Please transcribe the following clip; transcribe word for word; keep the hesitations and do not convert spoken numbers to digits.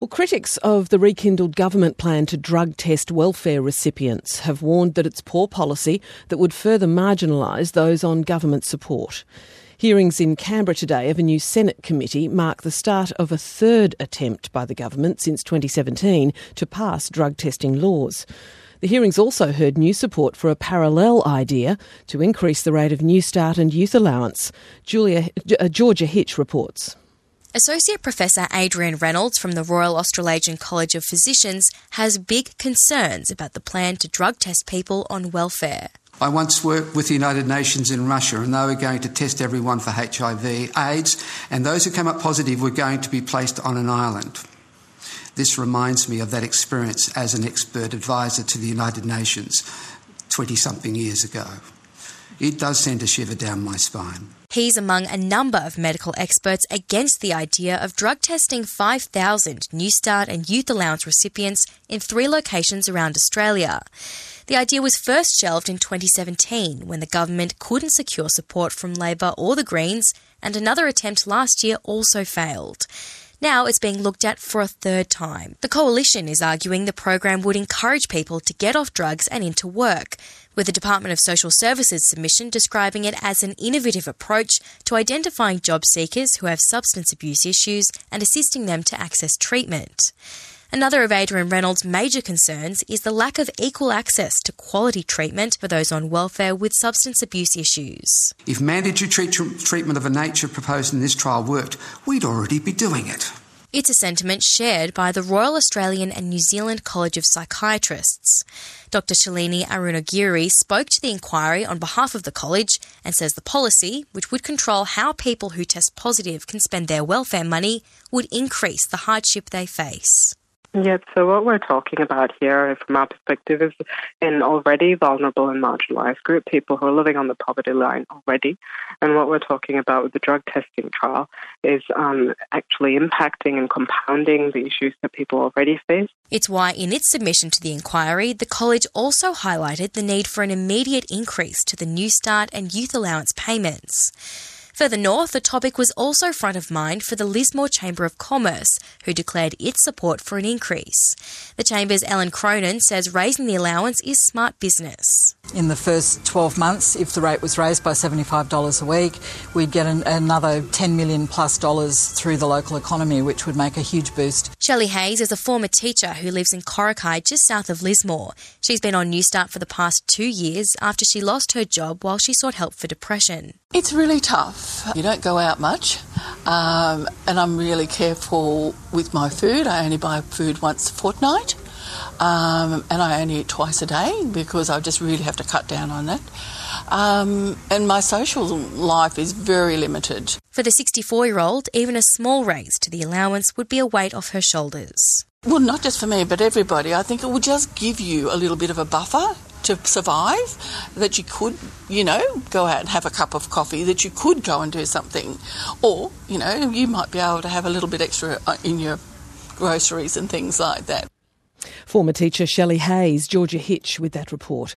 Well, critics of the rekindled government plan to drug test welfare recipients have warned that it's poor policy that would further marginalise those on government support. Hearings in Canberra today of a new Senate committee mark the start of a third attempt by the government since twenty seventeen to pass drug testing laws. The hearings also heard new support for a parallel idea to increase the rate of Newstart and youth allowance. Julia, uh, Georgia Hitch reports. Associate Professor Adrian Reynolds from the Royal Australasian College of Physicians has big concerns about the plan to drug test people on welfare. I once worked with the United Nations in Russia, and they were going to test everyone for H I V, AIDS, and those who came up positive were going to be placed on an island. This reminds me of that experience as an expert advisor to the United Nations twenty-something years ago. It does send a shiver down my spine. He's among a number of medical experts against the idea of drug testing five thousand Newstart and Youth Allowance recipients in three locations around Australia. The idea was first shelved in twenty seventeen when the government couldn't secure support from Labor or the Greens, and another attempt last year also failed. Now it's being looked at for a third time. The Coalition is arguing the program would encourage people to get off drugs and into work, with the Department of Social Services submission describing it as an innovative approach to identifying job seekers who have substance abuse issues and assisting them to access treatment. Another of Adrian Reynolds' major concerns is the lack of equal access to quality treatment for those on welfare with substance abuse issues. If mandatory treat- treatment of a nature proposed in this trial worked, we'd already be doing it. It's a sentiment shared by the Royal Australian and New Zealand College of Psychiatrists. Doctor Shalini Arunagiri spoke to the inquiry on behalf of the college and says the policy, which would control how people who test positive can spend their welfare money, would increase the hardship they face. Yeah, so what we're talking about here from our perspective is an already vulnerable and marginalised group, people who are living on the poverty line already. And what we're talking about with the drug testing trial is um, actually impacting and compounding the issues that people already face. It's why in its submission to the inquiry, the college also highlighted the need for an immediate increase to the Newstart and Youth Allowance payments. Further north, the topic was also front of mind for the Lismore Chamber of Commerce, who declared its support for an increase. The Chamber's Ellen Cronin says raising the allowance is smart business. In the first twelve months, if the rate was raised by seventy-five dollars a week, we'd get an, another ten million plus dollars through the local economy, which would make a huge boost. Shelley Hayes is a former teacher who lives in Corrakai, just south of Lismore. She's been on Newstart for the past two years after she lost her job while she sought help for depression. It's really tough. You don't go out much, um, and I'm really careful with my food. I only buy food once a fortnight, um, and I only eat twice a day because I just really have to cut down on that. Um, and my social life is very limited. For the sixty-four-year-old, even a small raise to the allowance would be a weight off her shoulders. Well, not just for me, but everybody. I think it would just give you a little bit of a buffer to survive, that you could, you know, go out and have a cup of coffee, that you could go and do something. Or, you know, you might be able to have a little bit extra in your groceries and things like that. Former teacher Shelley Hayes, Georgia Hitch with that report.